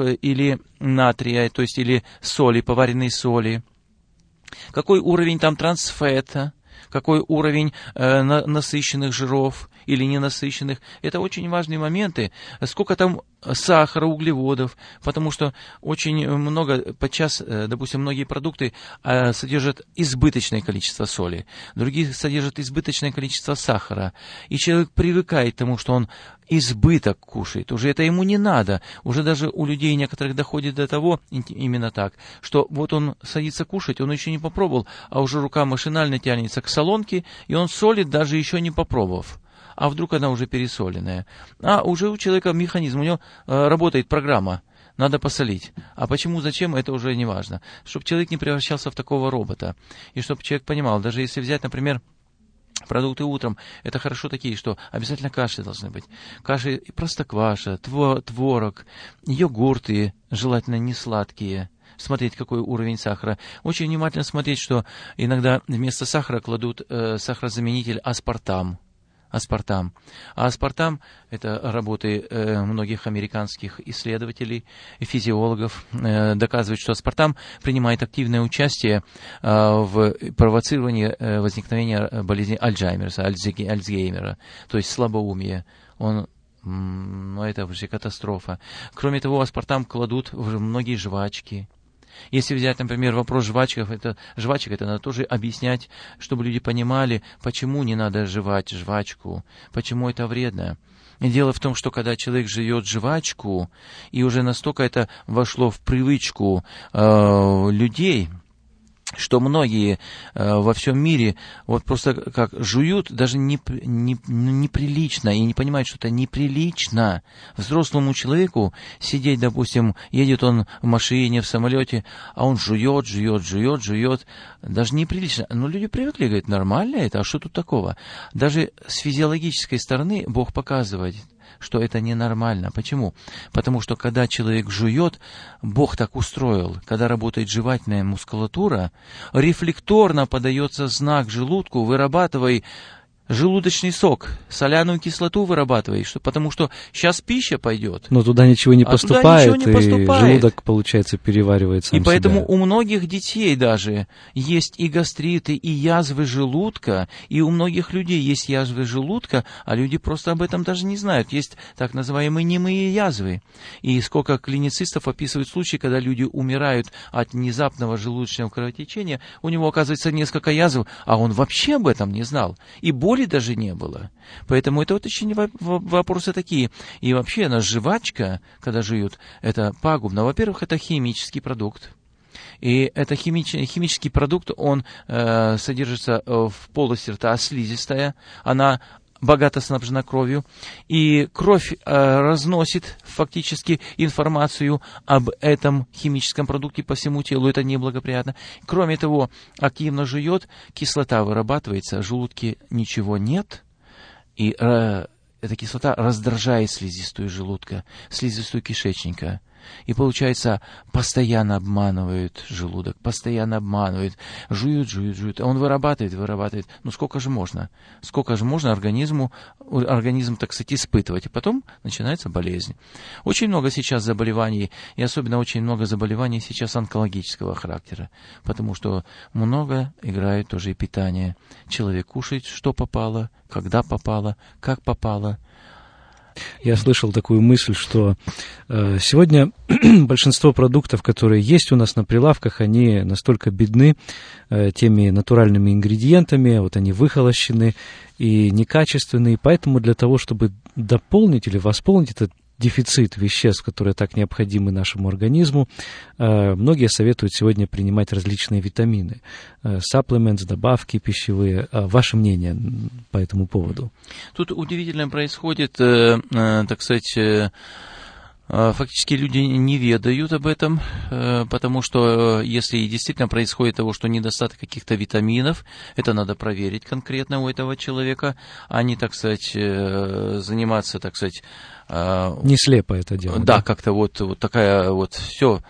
натрия, то есть или соли, поваренной соли, какой уровень там трансфета, какой уровень насыщенных жиров или ненасыщенных. Это очень важные моменты. Сколько там сахара, углеводов, потому что очень много, подчас, допустим, многие продукты содержат избыточное количество соли, другие содержат избыточное количество сахара. И человек привыкает к тому, что он избыток кушает. Уже это ему не надо. Уже даже у людей некоторых доходит до того, именно так, что вот он садится кушать, он еще не попробовал, а уже рука машинально тянется к солонке, и он солит, даже еще не попробовав. А вдруг она уже пересоленная. А уже у человека механизм, у него работает программа, надо посолить. А почему, зачем, это уже не важно. Чтобы человек не превращался в такого робота. И чтобы человек понимал, даже если взять, например, продукты утром, это хорошо такие, что обязательно каши должны быть. Каши, простокваша, творог, йогурты, желательно не сладкие. Смотреть, какой уровень сахара. Очень внимательно смотреть, что иногда вместо сахара кладут сахарозаменитель аспартам. Аспартам. А аспартам – это работы многих американских исследователей и физиологов. Доказывает, что аспартам принимает активное участие в провоцировании возникновения болезни Альцгеймера, то есть слабоумия. Это вообще катастрофа. Кроме того, аспартам кладут в многие жвачки. Если взять, например, вопрос жвачек, это надо тоже объяснять, чтобы люди понимали, почему не надо жевать жвачку, почему это вредно. И дело в том, что когда человек жует жвачку, и уже настолько это вошло в привычку людей, что многие во всем мире вот просто как жуют, даже неприлично, и не понимают, что это неприлично. Взрослому человеку сидеть, допустим, едет он в машине, в самолете, а он жует, даже неприлично. Но люди привыкли, говорят, нормально это, а что тут такого? Даже с физиологической стороны Бог показывает, что это ненормально. Почему? Потому что когда человек жует, Бог так устроил, когда работает жевательная мускулатура, рефлекторно подается знак желудку, вырабатывай желудочный сок, соляную кислоту вырабатывай, потому что сейчас пища пойдет. Но туда ничего не поступает, и желудок, получается, переваривает сам себя. И поэтому у многих детей даже есть и гастриты, и язвы желудка, и у многих людей есть язвы желудка, а люди просто об этом даже не знают. Есть так называемые немые язвы. И сколько клиницистов описывают случаи, когда люди умирают от внезапного желудочного кровотечения, у него оказывается несколько язв, а он вообще об этом не знал. И боли даже не было. Поэтому это вот очень вопросы такие. И вообще, жвачка, когда жуют, это пагубно. Во-первых, это химический продукт. И это химический продукт, он содержится в полости рта, слизистая. Она богато снабжена кровью, и кровь разносит фактически информацию об этом химическом продукте по всему телу, это неблагоприятно. Кроме того, активно жует, кислота вырабатывается, в желудке ничего нет, и эта кислота раздражает слизистую желудка, слизистую кишечника. И получается, постоянно обманывают желудок, постоянно обманывают, жуют. А он вырабатывает. Ну сколько же можно? Сколько же можно организм, так сказать, испытывать? И потом начинается болезнь. Очень много сейчас заболеваний, и особенно очень много заболеваний сейчас онкологического характера, потому что много играет тоже и питание. Человек кушает, что попало, когда попало, как попало. Я слышал такую мысль, что сегодня большинство продуктов, которые есть у нас на прилавках, они настолько бедны теми натуральными ингредиентами, вот они выхолощены и некачественные, поэтому для того, чтобы дополнить или восполнить этот дефицит веществ, которые так необходимы нашему организму, многие советуют сегодня принимать различные витамины, supplements, добавки пищевые. Ваше мнение по этому поводу? Тут удивительно происходит, так сказать, фактически люди не ведают об этом, потому что если действительно происходит того, что недостаток каких-то витаминов, это надо проверить конкретно у этого человека, а не, так сказать, заниматься, так сказать... Не слепо это дело. Да, как-то вот такая вот все...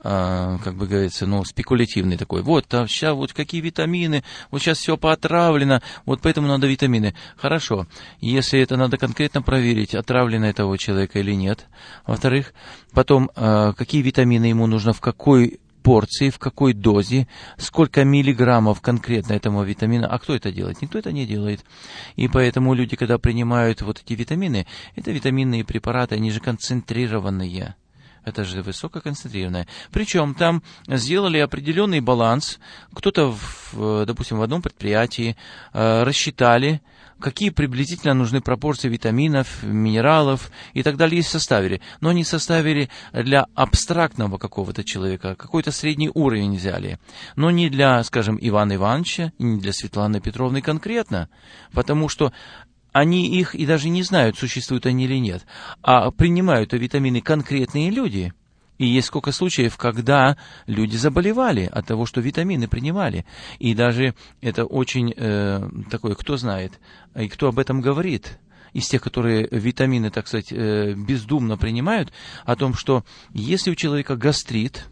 как бы говорится, спекулятивный такой. Вот, а сейчас вот какие витамины, вот сейчас все поотравлено, вот поэтому надо витамины. Хорошо, если это надо конкретно проверить, отравлено это у человека или нет. Во-вторых, потом, какие витамины ему нужно, в какой порции, в какой дозе, сколько миллиграммов конкретно этому витамина. А кто это делает? Никто это не делает. И поэтому люди, когда принимают вот эти витамины, это витаминные препараты, они же концентрированные. Это же высококонцентрированное. Причем там сделали определенный баланс. Кто-то, допустим, в одном предприятии рассчитали, какие приблизительно нужны пропорции витаминов, минералов и так далее, и составили. Но они составили для абстрактного какого-то человека, какой-то средний уровень взяли. Но не для, скажем, Ивана Ивановича, не для Светланы Петровны конкретно, потому что они их и даже не знают, существуют они или нет, а принимают витамины конкретные люди. И есть сколько случаев, когда люди заболевали от того, что витамины принимали. И даже это очень такое, кто знает, и кто об этом говорит, из тех, которые витамины, так сказать, бездумно принимают, о том, что если у человека гастрит,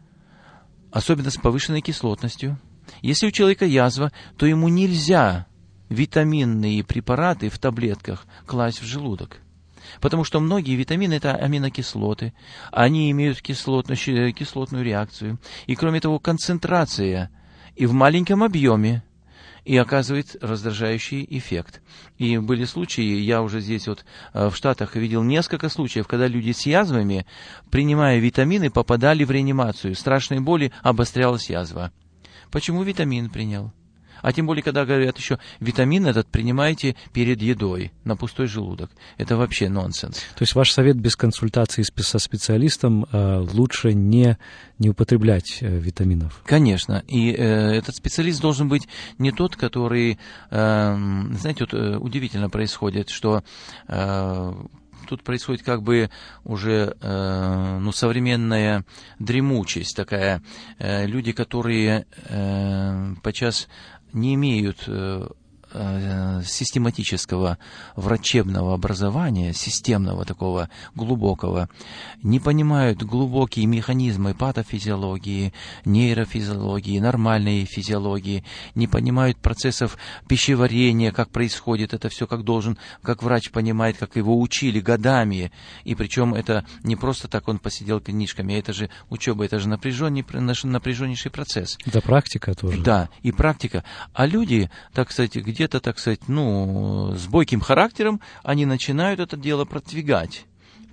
особенно с повышенной кислотностью, если у человека язва, то ему нельзя витаминные препараты в таблетках класть в желудок. Потому что многие витамины – это аминокислоты, они имеют кислотную реакцию. И кроме того, концентрация и в маленьком объеме и оказывает раздражающий эффект. И были случаи, я уже здесь вот в Штатах видел несколько случаев, когда люди с язвами, принимая витамины, попадали в реанимацию. Страшной боли, обострялась язва. Почему витамин принял? А тем более, когда говорят еще, витамин этот принимайте перед едой, на пустой желудок. Это вообще нонсенс. То есть ваш совет без консультации со специалистом лучше не употреблять витаминов? Конечно. И этот специалист должен быть не тот, который... знаете, вот удивительно происходит, что... Тут происходит как бы уже современная дремучесть такая. Люди, которые подчас не имеют систематического врачебного образования, системного такого глубокого, не понимают глубокие механизмы патофизиологии, нейрофизиологии, нормальной физиологии, не понимают процессов пищеварения, как происходит это все, как врач понимает, как его учили годами. И причем это не просто так он посидел книжками, это же учеба, это же напряженнейший процесс. Это практика тоже. Да, и практика. А люди, так сказать, где-то, так сказать, с бойким характером, они начинают это дело продвигать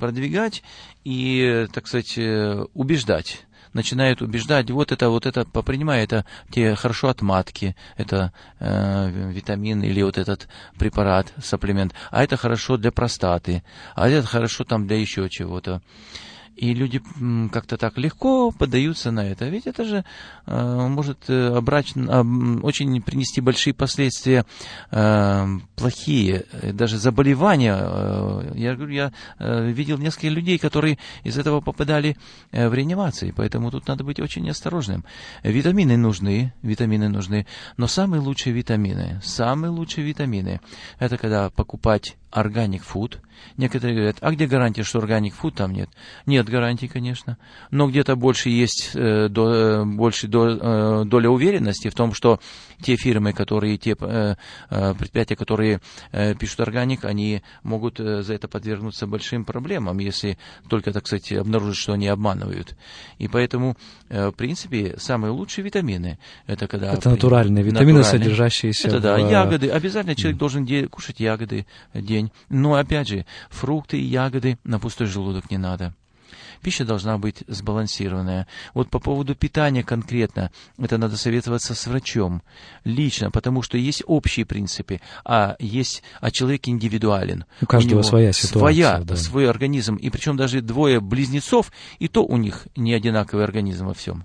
и, так сказать, убеждать. Начинают убеждать, вот это, попринимай, это тебе хорошо от матки, это витамин или вот этот препарат, сапплемент, а это хорошо для простаты, а это хорошо там для еще чего-то. И люди как-то так легко поддаются на это. Ведь это же может очень принести большие последствия, плохие, даже заболевания. Я говорю, я видел несколько людей, которые из этого попадали в реанимации, поэтому тут надо быть очень осторожным. Витамины нужны, но самые лучшие витамины, это когда покупать organic food. Некоторые говорят, а где гарантия, что organic food там нет? Нет гарантии, конечно, но где-то больше есть доля уверенности в том, что те фирмы, те предприятия, которые пишут органик, они могут за это подвергнуться большим проблемам, если только, так сказать, обнаружат, что они обманывают. И поэтому, в принципе, самые лучшие витамины это когда... Это натуральные витамины, содержащиеся это, да, ягоды. Обязательно человек должен кушать ягоды в день. Но, опять же, фрукты и ягоды на пустой желудок не надо. Пища должна быть сбалансированная. Вот по поводу питания конкретно, это надо советоваться с врачом лично, потому что есть общие принципы, а человек индивидуален. У каждого своя ситуация. Свой организм. И причем даже двое близнецов, и то у них не одинаковый организм во всем.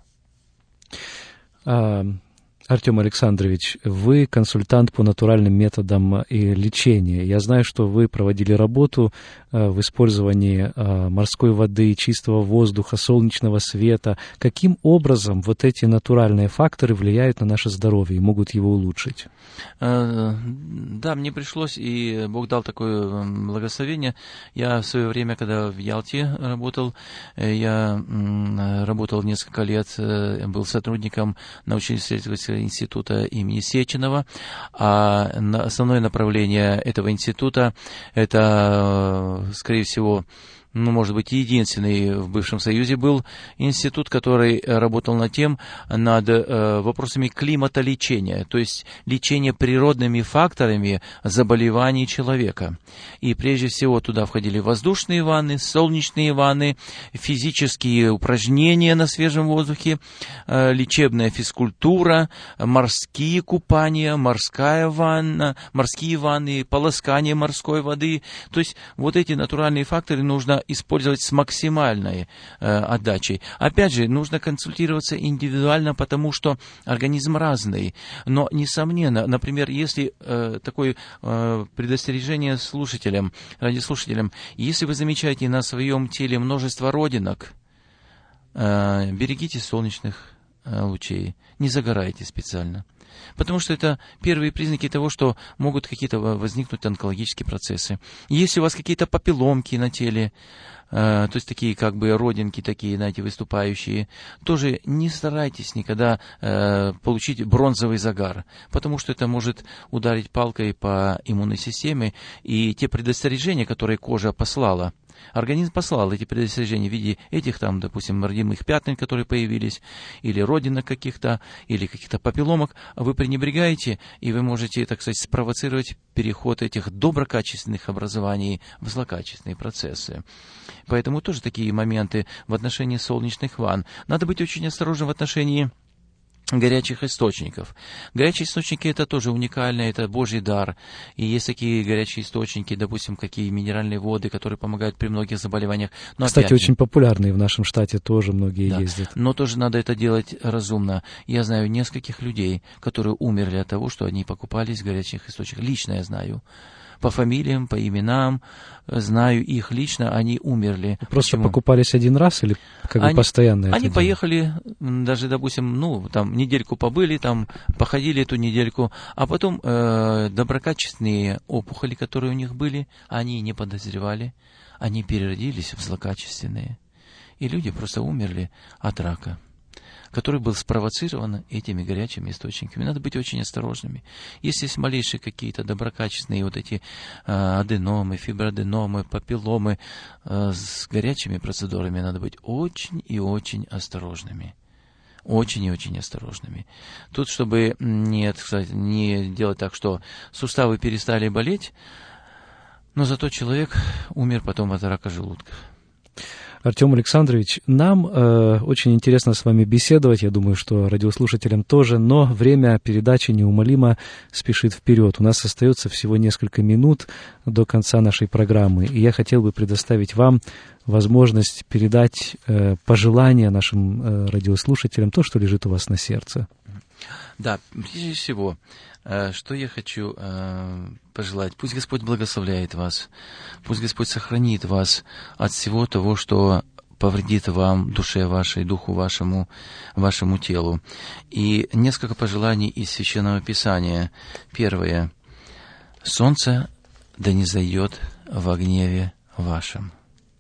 Артем Александрович, вы консультант по натуральным методам и лечения. Я знаю, что вы проводили работу в использовании морской воды, чистого воздуха, солнечного света. Каким образом вот эти натуральные факторы влияют на наше здоровье и могут его улучшить? Да, мне пришлось, и Бог дал такое благословение. Я в свое время, когда в Ялте работал, я работал несколько лет, был сотрудником научно-исследовательского института имени Сеченова, а основное направление этого института это, скорее всего, может быть, единственный в бывшем Союзе был институт, который работал над вопросами климатолечения, то есть лечения природными факторами заболеваний человека. И прежде всего туда входили воздушные ванны, солнечные ванны, физические упражнения на свежем воздухе, лечебная физкультура, морские купания, морские ванны, полоскание морской воды. То есть вот эти натуральные факторы нужно использовать с максимальной отдачей. Опять же, нужно консультироваться индивидуально, потому что организм разный. Но, несомненно, например, если такое предостережение радиослушателям, если вы замечаете на своем теле множество родинок, берегите солнечных лучей, не загорайте специально. Потому что это первые признаки того, что могут какие-то возникнуть онкологические процессы. Если у вас какие-то папилломки на теле, то есть такие как бы родинки, такие, знаете, выступающие, тоже не старайтесь никогда получить бронзовый загар, потому что это может ударить палкой по иммунной системе, и те предостережения, которые кожа послала, организм послал эти предостережения в виде этих там, допустим, родимых пятен, которые появились, или родинок каких-то, или каких-то папилломок, вы пренебрегаете, и вы можете, так сказать, спровоцировать переход этих доброкачественных образований в злокачественные процессы. Поэтому тоже такие моменты в отношении солнечных ванн. Надо быть очень осторожным в отношении горячих источников. Горячие источники это тоже уникально, это Божий дар. И есть такие горячие источники, допустим, какие минеральные воды, которые помогают при многих заболеваниях. Но кстати, очень популярные в нашем штате тоже многие ездят. Но тоже надо это делать разумно. Я знаю нескольких людей, которые умерли от того, что они покупались в горячих источниках. Лично я знаю. По фамилиям, по именам, знаю их лично, они умерли. Просто покупались один раз или как бы постоянно? Они поехали, даже, допустим, там недельку побыли, там походили эту недельку, а потом доброкачественные опухоли, которые у них были, они не подозревали, они переродились в злокачественные. И люди просто умерли от рака, который был спровоцирован этими горячими источниками. Надо быть очень осторожными. Если есть малейшие какие-то доброкачественные вот эти аденомы, фиброаденомы, папилломы, с горячими процедурами надо быть очень и очень осторожными. Очень и очень осторожными. Тут, чтобы не делать так, что суставы перестали болеть, но зато человек умер потом от рака желудка. Артем Александрович, нам очень интересно с вами беседовать, я думаю, что радиослушателям тоже, но время передачи неумолимо спешит вперед. У нас остается всего несколько минут до конца нашей программы, и я хотел бы предоставить вам возможность передать пожелания нашим радиослушателям, то, что лежит у вас на сердце. Да, прежде всего, что я хочу пожелать. Пусть Господь благословляет вас, пусть Господь сохранит вас от всего того, что повредит вам, душе вашей, духу вашему, вашему телу. И несколько пожеланий из Священного Писания. Первое. Солнце да не зайдет во гневе вашем.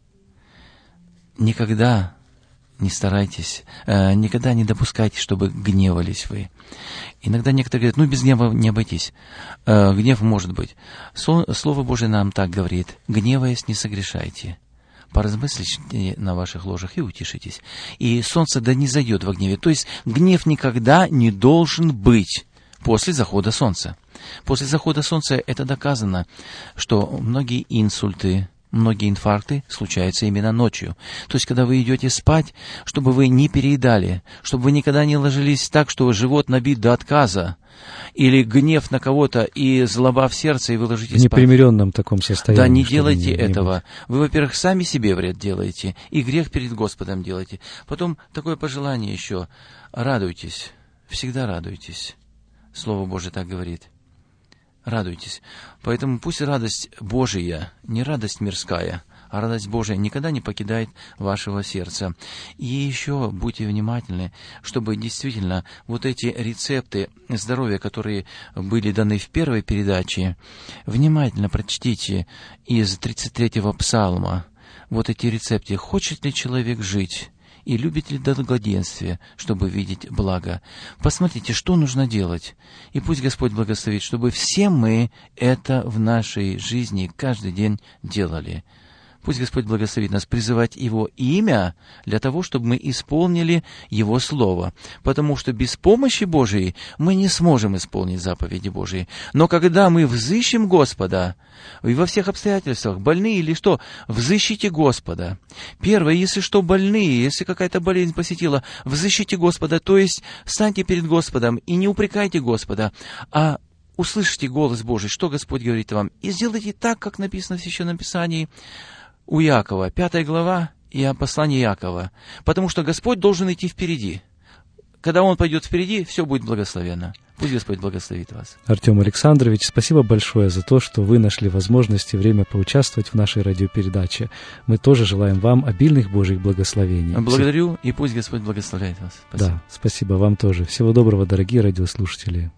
Никогда не старайтесь, никогда не допускайте, чтобы гневались вы. Иногда некоторые говорят, без гнева не обойтись. Гнев может быть. Слово Божие нам так говорит, гневаясь, не согрешайте. Поразмыслите на ваших ложах и утешитесь. И солнце да не зайдет во гневе. То есть гнев никогда не должен быть после захода солнца. После захода солнца это доказано, что многие инсульты, многие инфаркты случаются именно ночью. То есть, когда вы идете спать, чтобы вы не переедали, чтобы вы никогда не ложились так, что живот набит до отказа, или гнев на кого-то и злоба в сердце, и вы ложитесь спать. В непримиренном таком состоянии. Да, не делайте этого. Вы, во-первых, сами себе вред делаете, и грех перед Господом делаете. Потом такое пожелание еще. Радуйтесь, всегда радуйтесь. Слово Божие так говорит. Радуйтесь. Поэтому пусть радость Божия, не радость мирская, а радость Божия никогда не покидает вашего сердца. И еще будьте внимательны, чтобы действительно вот эти рецепты здоровья, которые были даны в первой передаче, внимательно прочтите из 33-го псалма вот эти рецепты. Хочет ли человек жить? И любит ли долгоденствие, чтобы видеть благо? Посмотрите, что нужно делать. И пусть Господь благословит, чтобы все мы это в нашей жизни каждый день делали. Пусть Господь благословит нас призывать Его имя для того, чтобы мы исполнили Его Слово. Потому что без помощи Божией мы не сможем исполнить заповеди Божии. Но когда мы взыщем Господа, и во всех обстоятельствах, больные или что, взыщите Господа. Первое, если что, больные, если какая-то болезнь посетила, взыщите Господа, то есть встаньте перед Господом и не упрекайте Господа, а услышите голос Божий, что Господь говорит вам, и сделайте так, как написано в Священном Писании, у Иакова, 5 глава, и послание Иакова. Потому что Господь должен идти впереди. Когда Он пойдет впереди, все будет благословенно. Пусть Господь благословит вас. Артем Александрович, спасибо большое за то, что вы нашли возможность и время поучаствовать в нашей радиопередаче. Мы тоже желаем вам обильных Божьих благословений. Благодарю, и пусть Господь благословляет вас. Спасибо. Да, спасибо вам тоже. Всего доброго, дорогие радиослушатели.